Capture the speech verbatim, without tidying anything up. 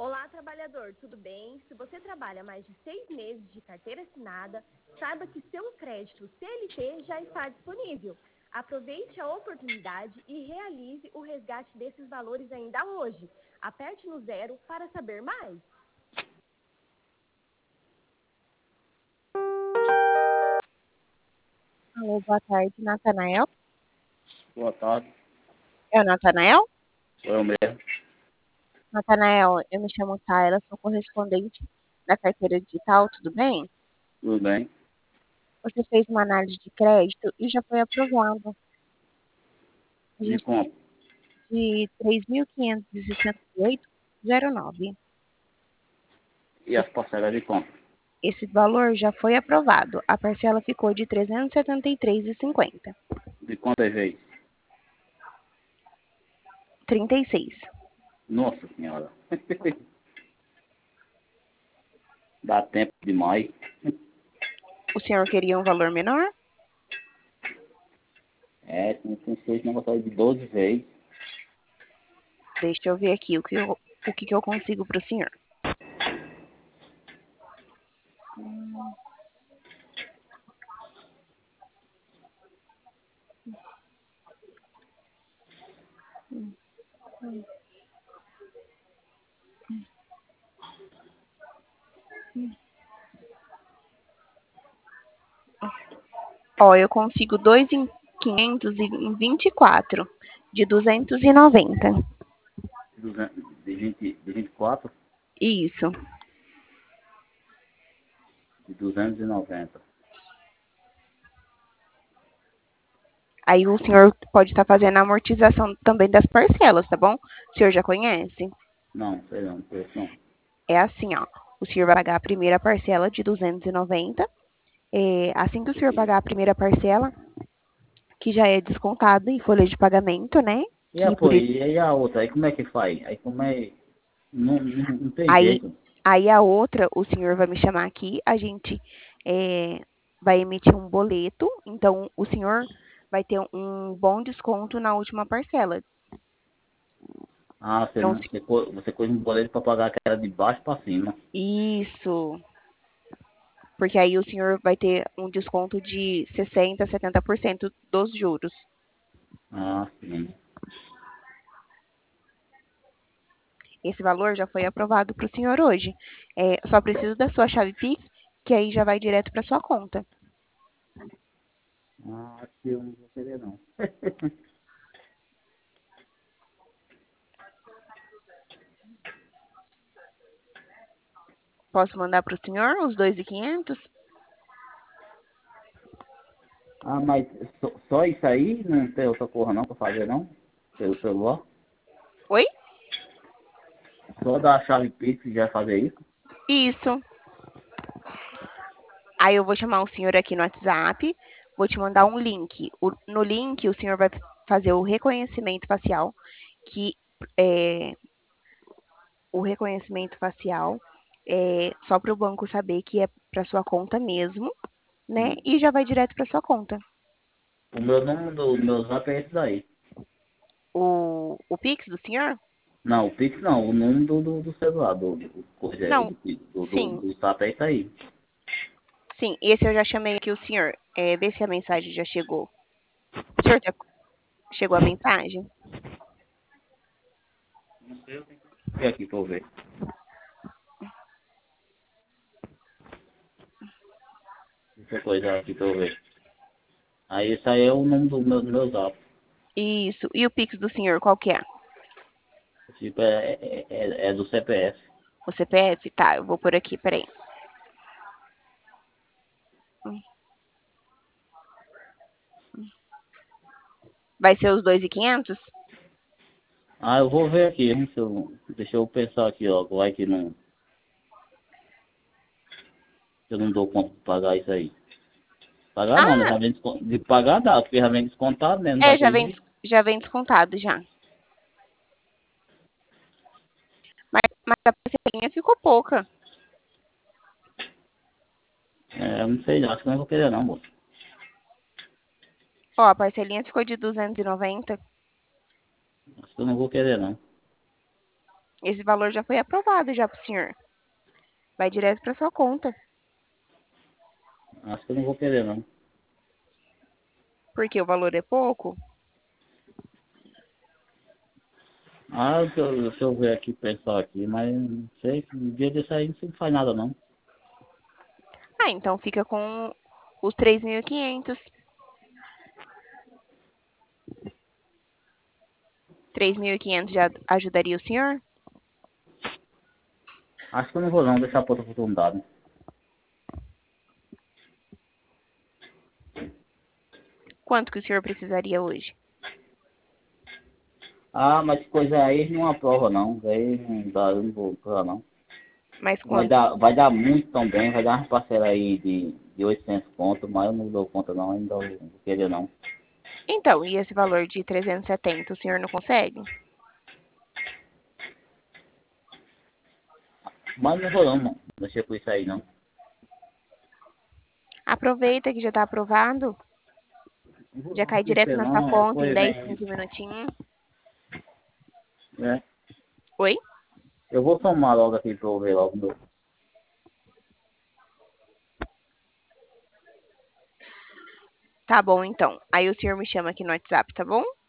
Olá, trabalhador, tudo bem? Se você trabalha mais de seis meses de carteira assinada, saiba que seu crédito C L T já está disponível. Aproveite a oportunidade e realize o resgate desses valores ainda hoje. Aperte no zero para saber mais. Alô, boa tarde, Natanael. Boa tarde, É o Natanael? sou eu mesmo. Natanael, eu me chamo Tayla, sou correspondente da carteira digital, tudo bem? Tudo bem? Você fez uma análise de crédito e já foi aprovado. A De gente compra. de três mil quinhentos e sessenta e oito vírgula zero nove. E as parcelas de compra? Esse valor já foi aprovado. A parcela ficou de trezentos e setenta e três reais e cinquenta centavos. De quantas vezes? trinta e seis. Nossa senhora. Dá tempo demais. O senhor queria um valor menor? É, tem tem seis negócios de doze vezes. Deixa eu ver aqui o que eu, o que que eu consigo para o senhor. Ó, eu consigo dois em quinhentos e vinte e quatro de duzentos e noventa. duzentos, de, vinte, de vinte e quatro, Isso. de duzentos e noventa. Aí o senhor pode estar fazendo a amortização também das parcelas, tá bom? O senhor já conhece? Não, sei não, preço não. É assim, ó. O senhor vai pagar a primeira parcela de duzentos e noventa. É, assim que o senhor pagar a primeira parcela, que já é descontado em folha de pagamento, né? E Que por apoio, isso, e aí a outra, aí como é que faz? Aí como é. Não, não, não tem aí, jeito. aí a outra, o senhor vai me chamar aqui, a gente é, vai emitir um boleto. Então, o senhor vai ter um bom desconto na última parcela. Ah, você Então, não. se- Você, co- você coisa um boleto para pagar aquela de baixo para cima. isso. Porque aí o senhor vai ter um desconto de sessenta, setenta por cento dos juros. Ah, sim. Esse valor já foi aprovado para o senhor hoje. É, só preciso da sua chave Pix, que aí já vai direto para sua conta. Ah, acho que eu não vou querer não. Posso mandar para o senhor os dois mil e quinhentos? Ah, mas só, só isso aí? Não tem outra porra não pra fazer não? Pelo celular? Oi? Só dar a chave Pix e já fazer isso? Isso. Aí eu vou chamar o senhor aqui no WhatsApp, vou te mandar um link. O- no link, o senhor vai fazer o reconhecimento facial, que é o reconhecimento facial é só para o banco saber que é para sua conta mesmo, né? Hum. E já vai direto para sua conta. O meu nome do meu zap é esse daí. O, o Pix do senhor? Não, o Pix não, o nome do, do, do celular, do, do, coisa aí, Não, do, do, do, sim, do zap é isso aí. sim. Esse eu já chamei aqui o senhor. É, vê se a mensagem já chegou. O senhor já chegou a mensagem? Não sei, eu tenho que ver aqui pra eu ver. Deixa eu coisar aqui pra eu ver. Aí esse aí é o nome do meu, do meu zap. Isso. E o Pix do senhor, qual que é? Tipo, é, é, é, é do C P F. O C P F? Tá, eu vou por aqui, peraí. Vai ser os dois mil e quinhentos? Ah, eu vou ver aqui, hein, se eu, deixa eu pensar aqui, ó, vai que não, eu não dou conta de pagar isso aí. Pagar não, né? Ah, Já vem descon- de pagar dá, porque já vem descontado, né? Não é, vai já ter vem, jeito. já vem descontado já. Mas, mas a parcelinha ficou pouca. É, eu não sei, acho que eu não vou querer não, moço. Ó, a parcelinha ficou de duzentos e noventa. Acho que eu não vou querer não. Esse valor já foi aprovado já pro senhor. Vai direto para sua conta. Acho que eu não vou querer, não. Porque o valor é pouco. Ah, deixa eu, deixa eu ver aqui o pessoal aqui, mas não sei, no dia desse aí você não faz nada, não. Ah, então fica com os três mil e quinhentos. três mil e quinhentos já ajudaria o senhor? Acho que eu não vou, não, deixar pra outra oportunidade. Quanto que o senhor precisaria hoje? Ah, mas coisa aí não aprova, não. Aí não dá, eu não vou pra não. Mais Vai quanto? dar, vai dar muito também, vai dar uma parcela aí de, de oitocentos conto, mas eu não dou conta não, ainda não vou querer não. Então, e esse valor de trezentos e setenta, o senhor não consegue? Mas não vou não, não mexer com isso aí não. Aproveita que já tá aprovado. Não vou Já não cai mexer com direto isso aí na sua não, conta em depois dez, vem, quinze minutinhos. né? Oi? Eu vou somar logo aqui pra eu ver logo meu. Tá bom, então. Aí o senhor me chama aqui no WhatsApp, tá bom?